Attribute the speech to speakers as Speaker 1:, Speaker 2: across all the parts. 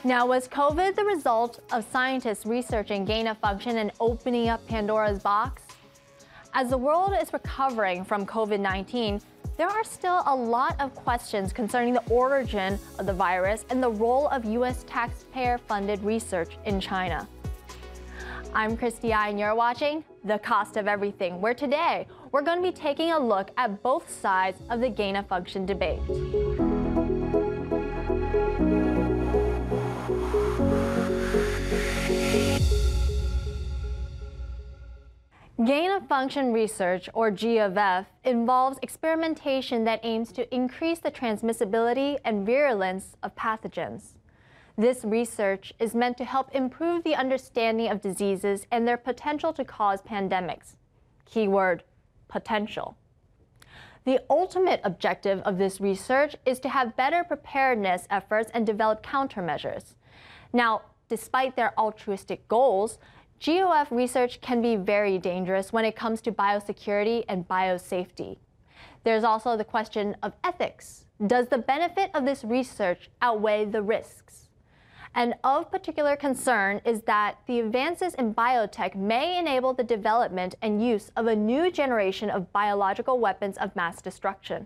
Speaker 1: Now, was COVID the result of scientists researching gain of function and opening up Pandora's box? As the world is recovering from COVID-19, there are still a lot of questions concerning the origin of the virus and the role of U.S. taxpayer-funded research in China. I'm Christy I, and you're watching The Cost of Everything, where today we're going to be taking a look at both sides of the gain of function debate. Gain-of-function research, or G of F, involves experimentation that aims to increase the transmissibility and virulence of pathogens. This research is meant to help improve the understanding of diseases and their potential to cause pandemics. Keyword, potential. The ultimate objective of this research is to have better preparedness efforts and develop countermeasures. Now, despite their altruistic goals, GOF research can be very dangerous when it comes to biosecurity and biosafety. There's also the question of ethics. Does the benefit of this research outweigh the risks? And of particular concern is that the advances in biotech may enable the development and use of a new generation of biological weapons of mass destruction.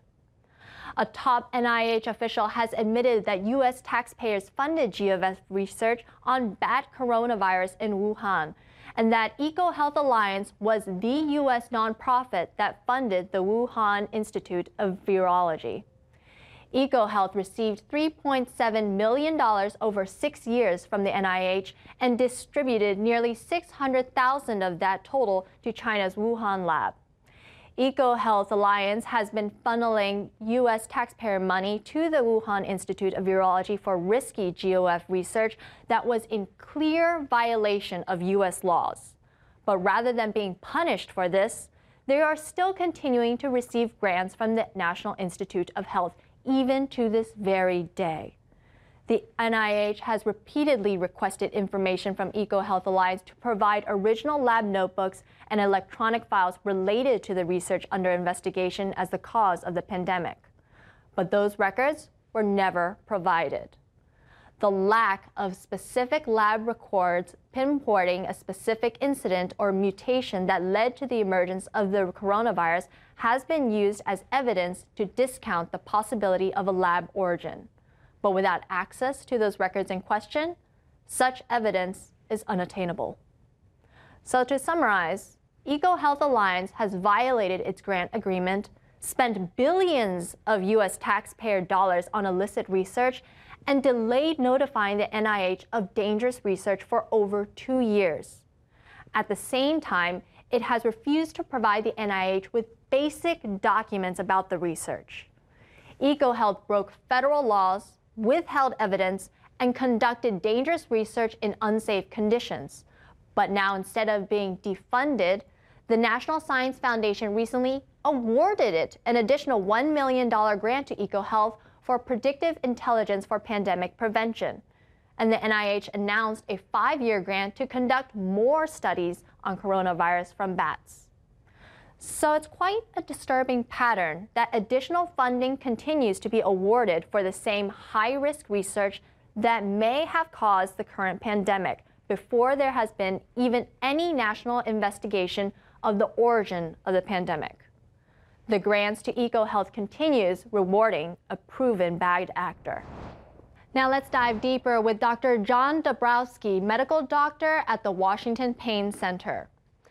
Speaker 1: A top NIH official has admitted that U.S. taxpayers funded GOF research on bat coronavirus in Wuhan, and that EcoHealth Alliance was the U.S. nonprofit that funded the Wuhan Institute of Virology. EcoHealth received $3.7 million over 6 years from the NIH and distributed nearly 600,000 of that total to China's Wuhan lab. EcoHealth Alliance has been funneling U.S. taxpayer money to the Wuhan Institute of Virology for risky GOF research that was in clear violation of U.S. laws. But rather than being punished for this, they are still continuing to receive grants from the National Institute of Health, even to this very day. The NIH has repeatedly requested information from EcoHealth Alliance to provide original lab notebooks and electronic files related to the research under investigation as the cause of the pandemic. But those records were never provided. The lack of specific lab records pinpointing a specific incident or mutation that led to the emergence of the coronavirus has been used as evidence to discount the possibility of a lab origin. But without access to those records in question, such evidence is unattainable. So to summarize, EcoHealth Alliance has violated its grant agreement, spent billions of U.S. taxpayer dollars on illicit research, and delayed notifying the NIH of dangerous research for over 2 years. At the same time, it has refused to provide the NIH with basic documents about the research. EcoHealth broke federal laws, withheld evidence, and conducted dangerous research in unsafe conditions. But now, instead of being defunded, the National Science Foundation recently awarded it an additional $1 million grant to EcoHealth for predictive intelligence for pandemic prevention. And the NIH announced a 5-year grant to conduct more studies on coronavirus from bats. So it's quite a disturbing pattern that additional funding continues to be awarded for the same high-risk research that may have caused the current pandemic before there has been even any national investigation of the origin of the pandemic. The grants to EcoHealth continues rewarding a proven bad actor. Now let's dive deeper with Dr. John Dabrowski, medical doctor at the Washington Pain Center.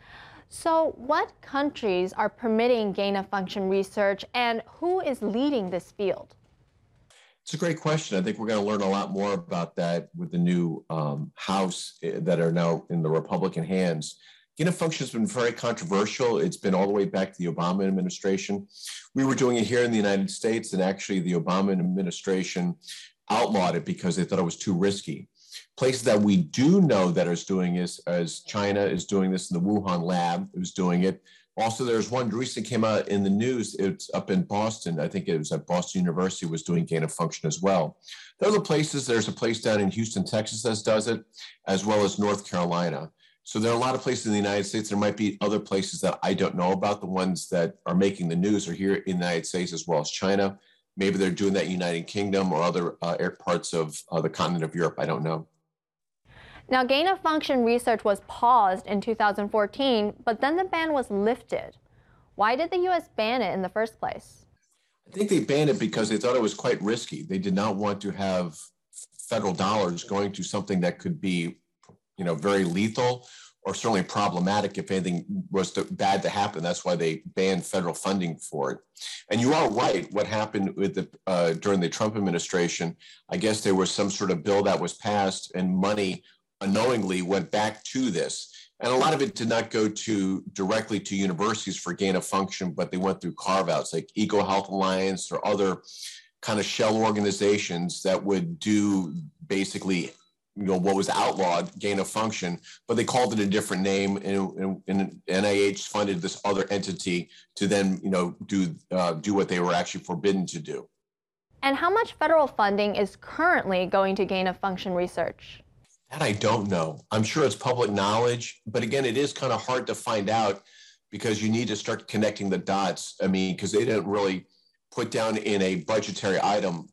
Speaker 1: So what countries are permitting gain-of-function research, and who is leading this field?
Speaker 2: It's a great question. I think we're going to learn a lot more about that with the new House that are now in the Republican hands. Gain-of-function has been very controversial. It's been all the way back to the Obama administration. We were doing it here in the United States, and actually the Obama administration outlawed it because they thought it was too risky. Places that we do know that is doing is, as China is doing this in the Wuhan lab, is doing it. Also, there's one recently came out in the news. It's up in Boston. I think it was at Boston University was doing gain of function as well. There are other places. There's a place down in Houston, Texas that does it, as well as North Carolina. So there are a lot of places in the United States. There might be other places that I don't know about. The ones that are making the news are here in the United States as well as China. Maybe they're doing that in the United Kingdom or other parts of the continent of Europe. I don't know.
Speaker 1: Now, gain-of-function research was paused in 2014, but then the ban was lifted. Why did the U.S. ban it in the first place?
Speaker 2: I think they banned it because they thought it was quite risky. They did not want to have federal dollars going to something that could be, very lethal or certainly problematic if anything was bad to happen. That's why they banned federal funding for it. And you are right. What happened with during the Trump administration, I guess there was some sort of bill that was passed and money unknowingly went back to this. And a lot of it did not go directly to universities for gain of function, but they went through carve-outs like EcoHealth Alliance or other kind of shell organizations that would do basically what was outlawed, gain of function, but they called it a different name, and NIH funded this other entity to then, do what they were actually forbidden to do.
Speaker 1: And how much federal funding is currently going to gain of function research?
Speaker 2: That I don't know. I'm sure it's public knowledge, but again, it is kind of hard to find out because you need to start connecting the dots. I mean, because they didn't really put down in a budgetary item,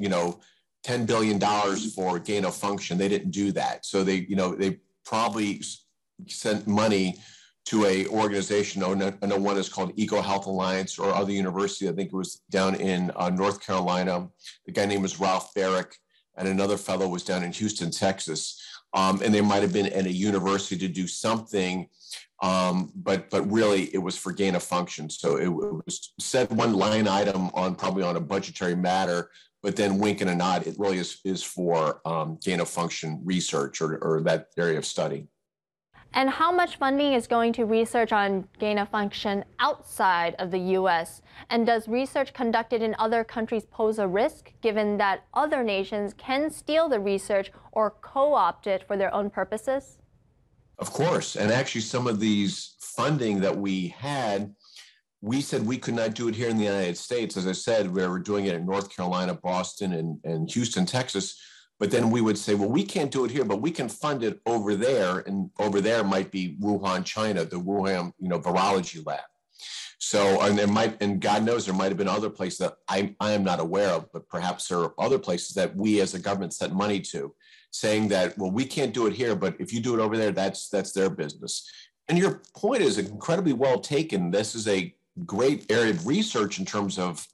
Speaker 2: $10 billion for gain of function. They didn't do that. So they probably sent money to a organization. I know one is called EcoHealth Alliance or other university. I think it was down in North Carolina. The guy named was Ralph Barrick, and another fellow was down in Houston, Texas. And they might have been at a university to do something, but really it was for gain of function. So it was said one line item probably on a budgetary matter, but then wink and a nod, it really is for gain of function research or that area of study.
Speaker 1: And how much funding is going to research on gain of function outside of the U.S.? And does research conducted in other countries pose a risk, given that other nations can steal the research or co-opt it for their own purposes?
Speaker 2: Of course. And actually, some of these funding that we had, we said we could not do it here in the United States. As I said, we were doing it in North Carolina, Boston, and Houston, Texas. But then we would say, well, we can't do it here, but we can fund it over there. And over there might be Wuhan, China, the Wuhan, virology lab. So, and God knows there might have been other places that I am not aware of, but perhaps there are other places that we as a government sent money to, saying that, well, we can't do it here, but if you do it over there, that's their business. And your point is incredibly well taken. This is a great area of research in terms of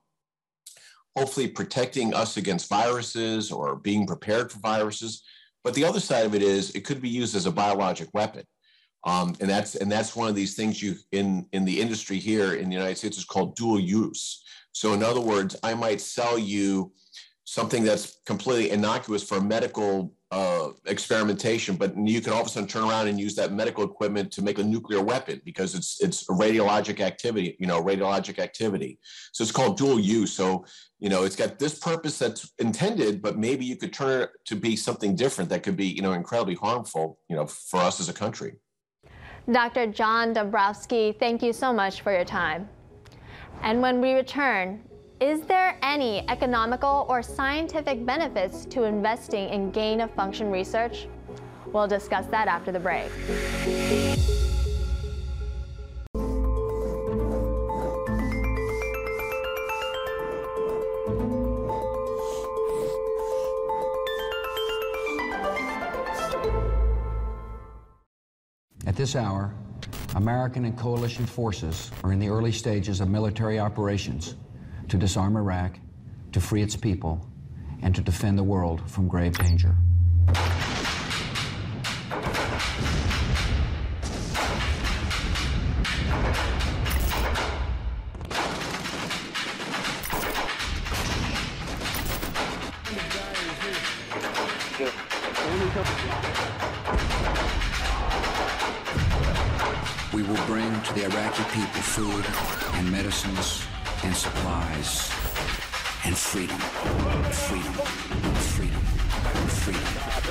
Speaker 2: hopefully protecting us against viruses or being prepared for viruses. But the other side of it is it could be used as a biologic weapon. And that's one of these things in the industry here in the United States is called dual use. So in other words, I might sell you something that's completely innocuous for medical experimentation, but you can all of a sudden turn around and use that medical equipment to make a nuclear weapon because it's a radiologic activity, So it's called dual use. So, it's got this purpose that's intended, but maybe you could turn it to be something different that could be, incredibly harmful, for us as a country.
Speaker 1: Dr. John Dombrowski, thank you so much for your time. And when we return, is there any economical or scientific benefits to investing in gain of function research? We'll discuss that after the break.
Speaker 3: At this hour, American and coalition forces are in the early stages of military operations to disarm Iraq, to free its people, and to defend the world from grave danger. We will bring to the Iraqi people food and medicines and supplies and freedom, freedom, freedom, freedom.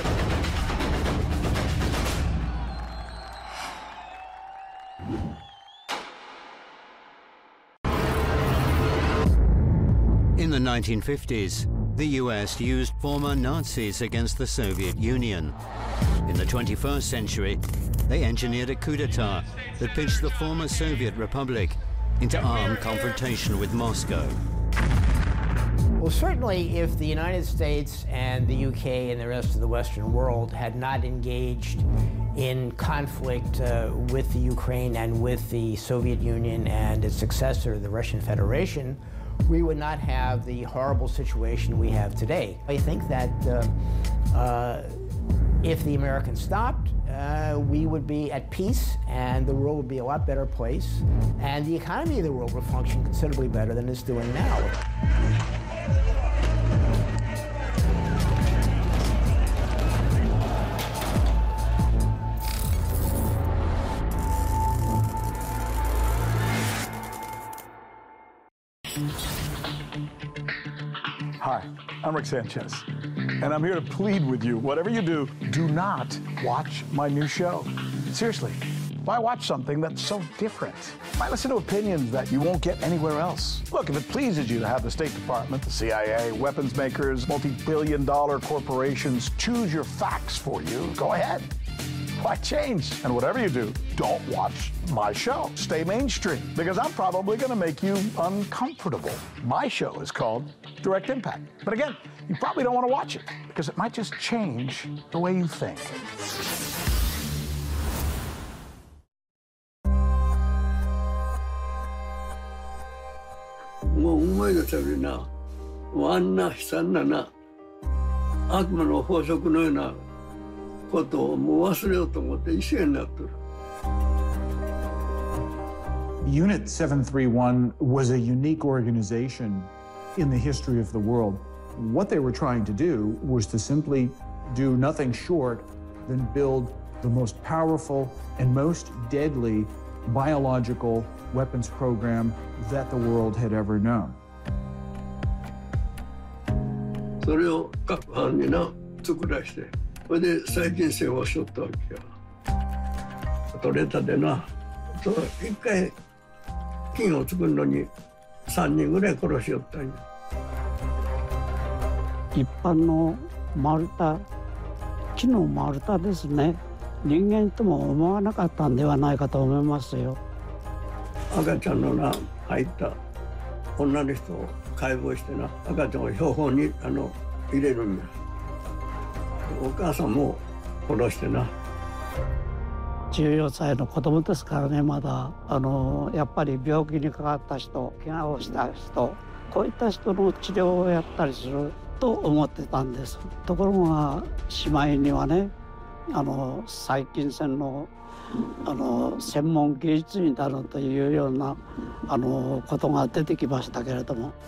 Speaker 4: In the 1950s, the US used former Nazis against the Soviet Union. In the 21st century, they engineered a coup d'etat that pitched the former Soviet Republic into armed confrontation with Moscow.
Speaker 5: Well, certainly if the United States and the UK and the rest of the Western world had not engaged in conflict with the Ukraine and with the Soviet Union and its successor, the Russian Federation, we would not have the horrible situation we have today. I think that if the Americans stopped, we would be at peace and the world would be a lot better place and the economy of the world would function considerably better than it's doing now.
Speaker 6: Hi, I'm Rick Sanchez, and I'm here to plead with you. Whatever you do, do not watch my new show. Seriously, why watch something that's so different? Why listen to opinions that you won't get anywhere else? Look, if it pleases you to have the State Department, the CIA, weapons makers, multi-billion-dollar corporations choose your facts for you, go ahead. Why change? And whatever you do, don't watch my show. Stay mainstream, because I'm probably going to make you uncomfortable. My show is called Direct Impact. But again, you probably don't want to watch it, because it might just change the way you think.
Speaker 7: Unit 731 was a unique organization in the history of the world. What they were trying to do was to simply do nothing short than build the most powerful and most deadly biological weapons program that the world had ever known.
Speaker 8: それを各班にな作らして、それで細菌戦をしとったわけよ。取れたでな、そう一回菌を作るのに3人ぐらい殺しよったんや。
Speaker 9: 一般の丸太、木の丸太ですね。人間とも思わなかったんではないかと思いますよ。
Speaker 8: 赤ちゃんのな入った女の人を解剖してな、赤ちゃんを標本に入れるんや。お母さんも殺してな。
Speaker 9: 14歳の子供ですからね、まだやっぱり病気にかかった人、怪我をした人、こういった人の治療をやったりすると思ってたんです。ところがしまいにはね、細菌戦の専門技術になるというようなことが出てきましたけれども。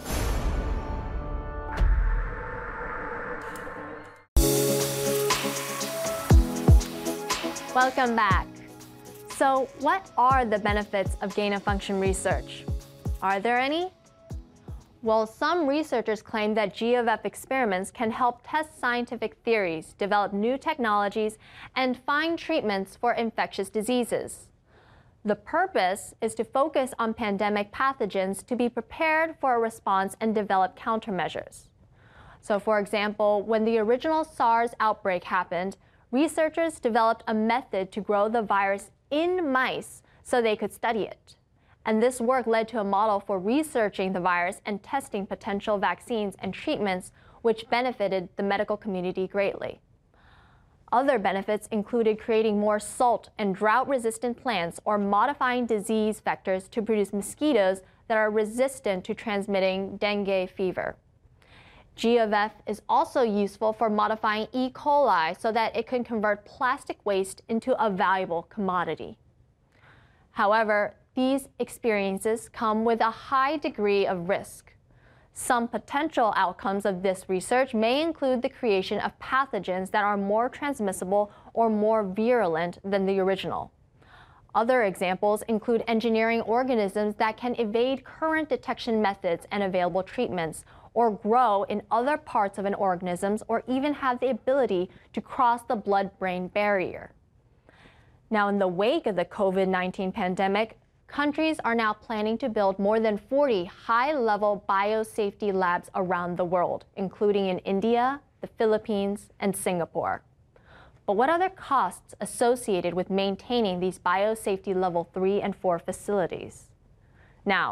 Speaker 1: Welcome back. So, what are the benefits of gain-of-function research? Are there any? Well, some researchers claim that G of F experiments can help test scientific theories, develop new technologies, and find treatments for infectious diseases. The purpose is to focus on pandemic pathogens to be prepared for a response and develop countermeasures. So, for example, when the original SARS outbreak happened, researchers developed a method to grow the virus in mice so they could study it. And this work led to a model for researching the virus and testing potential vaccines and treatments, which benefited the medical community greatly. Other benefits included creating more salt and drought-resistant plants or modifying disease vectors to produce mosquitoes that are resistant to transmitting dengue fever. G of F is also useful for modifying E. coli so that it can convert plastic waste into a valuable commodity. However, these experiences come with a high degree of risk. Some potential outcomes of this research may include the creation of pathogens that are more transmissible or more virulent than the original. Other examples include engineering organisms that can evade current detection methods and available treatments, or grow in other parts of an organism, or even have the ability to cross the blood-brain barrier. Now, in the wake of the COVID-19 pandemic, countries are now planning to build more than 40 high-level biosafety labs around the world, including in India, the Philippines, and Singapore. But what are the costs associated with maintaining these biosafety level 3 and 4 facilities? Now,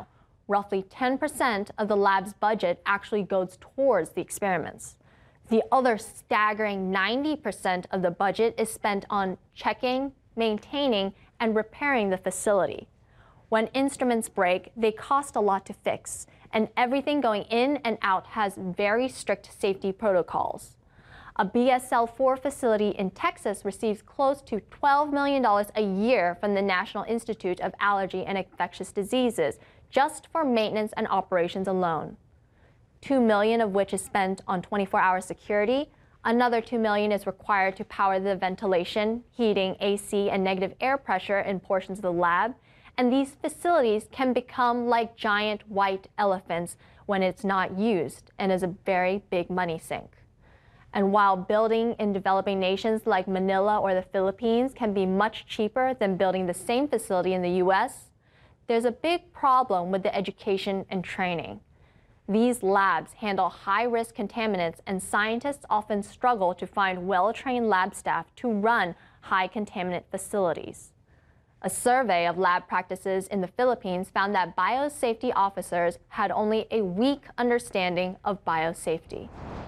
Speaker 1: roughly 10% of the lab's budget actually goes towards the experiments. The other staggering 90% of the budget is spent on checking, maintaining, and repairing the facility. When instruments break, they cost a lot to fix, and everything going in and out has very strict safety protocols. A BSL-4 facility in Texas receives close to $12 million a year from the National Institute of Allergy and Infectious Diseases, just for maintenance and operations alone. $2 million of which is spent on 24-hour security. Another $2 million is required to power the ventilation, heating, AC, and negative air pressure in portions of the lab. And these facilities can become like giant white elephants when it's not used, and is a very big money sink. And while building in developing nations like Manila or the Philippines can be much cheaper than building the same facility in the US, there's a big problem with the education and training. These labs handle high-risk contaminants, and scientists often struggle to find well-trained lab staff to run high-contaminant facilities. A survey of lab practices in the Philippines found that biosafety officers had only a weak understanding of biosafety.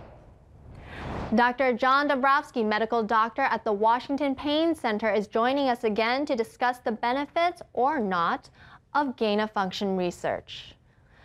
Speaker 1: Dr. John Dabrowski, medical doctor at the Washington Pain Center, is joining us again to discuss the benefits, or not, of gain-of-function research.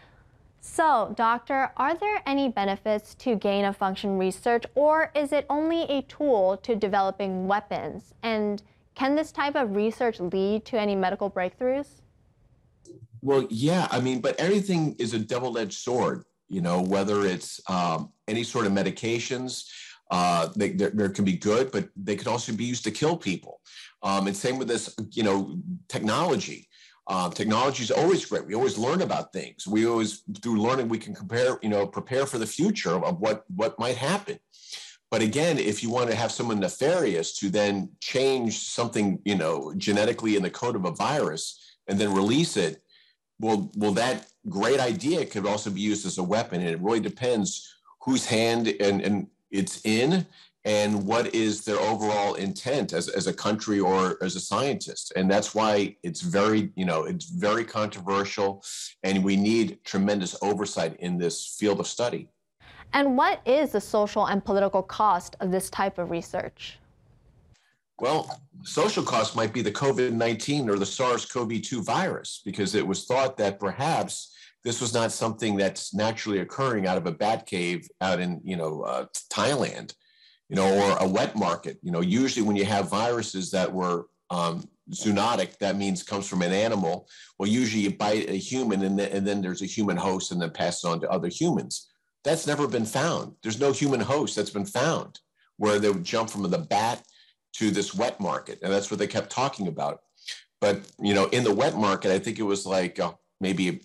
Speaker 1: So, doctor, are there any benefits to gain-of-function research, or is it only a tool to developing weapons? And can this type of research lead to any medical breakthroughs?
Speaker 2: Well, yeah, I mean, but everything is a double-edged sword, you know, whether it's any sort of medications, there can be good, but they could also be used to kill people. And same with this, you know, technology. Technology is always great. We always learn about things. We always, through learning, we can prepare for the future of what might happen. But again, if you want to have someone nefarious to then change something, you know, genetically in the code of a virus and then release it, well, that great idea could also be used as a weapon. And it really depends whose hand and it's in, and what is their overall intent as a country or as a scientist. And that's why it's very, you know, it's very controversial, and we need tremendous oversight in this field of study.
Speaker 1: And what is the social and political cost of this type of research?
Speaker 2: Well, social cost might be the COVID-19 or the SARS-CoV-2 virus, because it was thought that perhaps this was not something that's naturally occurring out of a bat cave out in, you know, Thailand, you know, or a wet market. You know, usually when you have viruses that were zoonotic, that means comes from an animal. Well, usually you bite a human, and then there's a human host, and then passes on to other humans. That's never been found. There's no human host that's been found where they would jump from the bat to this wet market. And that's what they kept talking about. But, you know, in the wet market, I think it was like maybe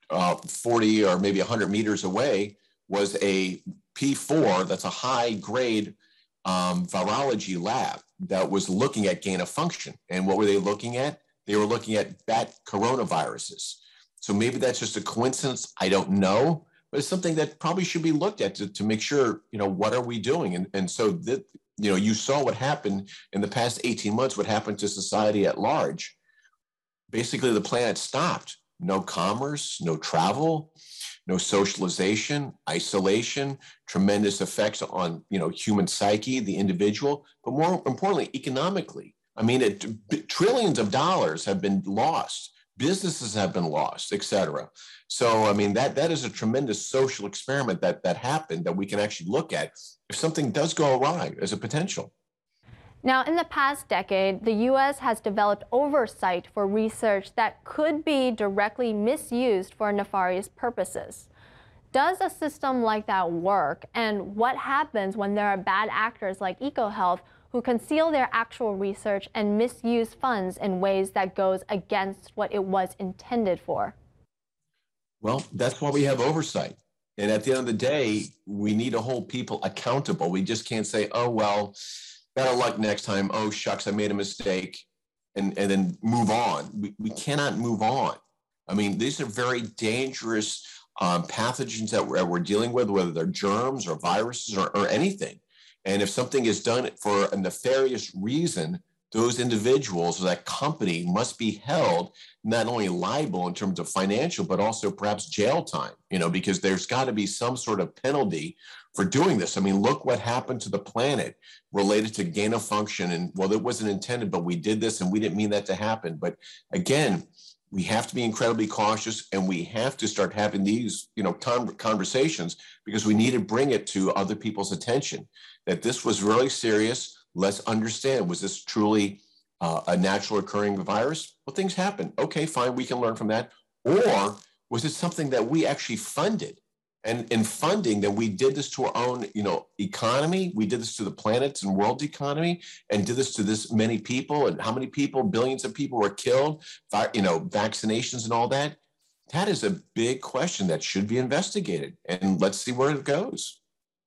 Speaker 2: 40 or maybe 100 meters away was a P4, that's a high grade virology lab that was looking at gain of function. And what were they looking at? They were looking at bat coronaviruses. So maybe that's just a coincidence. I don't know, but it's something that probably should be looked at to make sure, you know, what are we doing? And so that, you know, you saw what happened in the past 18 months, what happened to society at large. Basically, the planet stopped. No commerce, no travel, no socialization, isolation, tremendous effects on, you know, human psyche, the individual, but more importantly, economically. I mean, trillions of dollars have been lost, businesses have been lost, et cetera. So, I mean, that is a tremendous social experiment that happened that we can actually look at if something does go awry as a potential.
Speaker 1: Now, in the past decade, the U.S. has developed oversight for research that could be directly misused for nefarious purposes. Does a system like that work? And what happens when there are bad actors like EcoHealth who conceal their actual research and misuse funds in ways that goes against what it was intended for?
Speaker 2: Well, that's why we have oversight. And at the end of the day, we need to hold people accountable. We just can't say, oh, well, better luck next time. Oh, shucks, I made a mistake, and then move on. We cannot move on. I mean, these are very dangerous pathogens that we're dealing with, whether they're germs or viruses or anything. And if something is done for a nefarious reason, those individuals or that company must be held not only liable in terms of financial, but also perhaps jail time, because there's got to be some sort of penalty for doing this. I mean, look what happened to the planet related to gain of function. And well, it wasn't intended, but we did this and we didn't mean that to happen. But again, we have to be incredibly cautious, and we have to start having these, conversations, because we need to bring it to other people's attention that this was really serious. Let's understand, was this truly a natural occurring virus? Well, things happen. Okay, fine, we can learn from that. Or was it something that we actually funded? And in funding, that we did this to our own, economy. We did this to the planet's and world's economy, and did this to this many people. And how many people, billions of people were killed, vaccinations and all that. That is a big question that should be investigated. And let's see where it goes.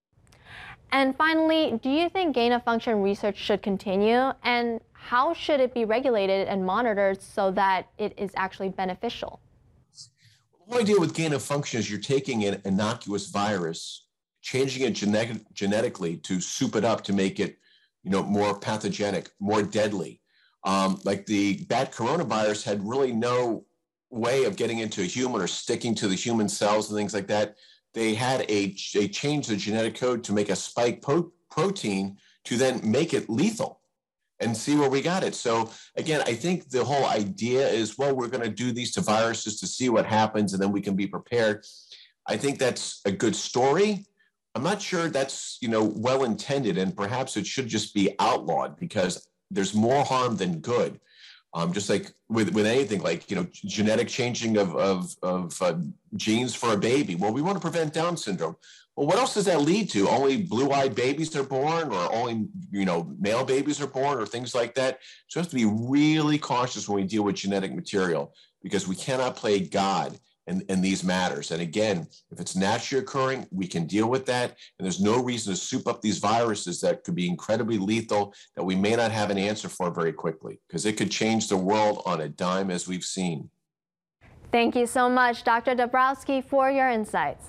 Speaker 1: And finally, do you think gain-of-function research should continue? And how should it be regulated and monitored so that it is actually beneficial?
Speaker 2: The whole idea with gain-of-function is you're taking an innocuous virus, changing it genetically to soup it up to make it, more pathogenic, more deadly. Like the bat coronavirus had really no way of getting into a human or sticking to the human cells and things like that. They changed the genetic code to make a spike protein to then make it lethal and see where we got it. So again, I think the whole idea is, well, we're going to do these to viruses to see what happens, and then we can be prepared. I think that's a good story. I'm not sure that's, well intended, and perhaps it should just be outlawed, because there's more harm than good. Just like with anything, like, genetic changing of genes for a baby. Well, we want to prevent Down syndrome. Well, what else does that lead to? Only blue-eyed babies are born, or only, male babies are born, or things like that. So we have to be really cautious when we deal with genetic material, because we cannot play God in these matters. And again, if it's naturally occurring, we can deal with that. And there's no reason to soup up these viruses that could be incredibly lethal, that we may not have an answer for very quickly, because it could change the world on a dime, as we've seen.
Speaker 1: Thank you so much, Dr. Dabrowski, for your insights.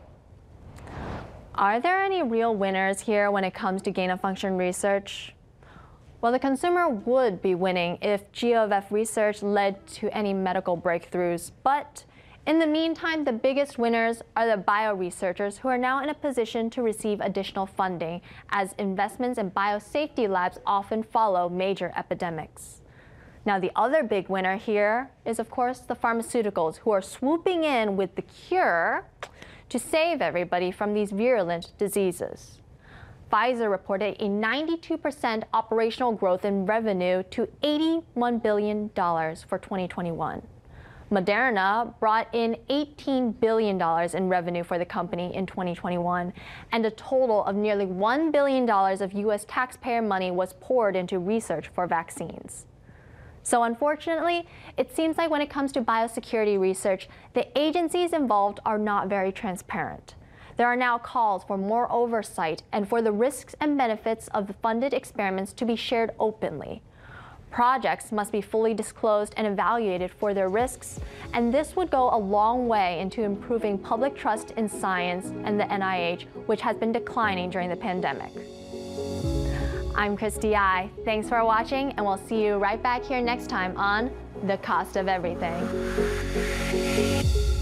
Speaker 1: Are there any real winners here when it comes to gain-of-function research? Well, the consumer would be winning if GeoVef research led to any medical breakthroughs, but in the meantime, the biggest winners are the bio-researchers, who are now in a position to receive additional funding, as investments in biosafety labs often follow major epidemics. Now, the other big winner here is, of course, the pharmaceuticals, who are swooping in with the cure to save everybody from these virulent diseases. Pfizer reported a 92% operational growth in revenue to $81 billion for 2021. Moderna brought in $18 billion in revenue for the company in 2021, and a total of nearly $1 billion of U.S. taxpayer money was poured into research for vaccines. So unfortunately, it seems like when it comes to biosecurity research, the agencies involved are not very transparent. There are now calls for more oversight and for the risks and benefits of the funded experiments to be shared openly. Projects must be fully disclosed and evaluated for their risks, and this would go a long way into improving public trust in science and the NIH, which has been declining during the pandemic. I'm Christy Ai. Thanks for watching, and we'll see you right back here next time on The Cost of Everything.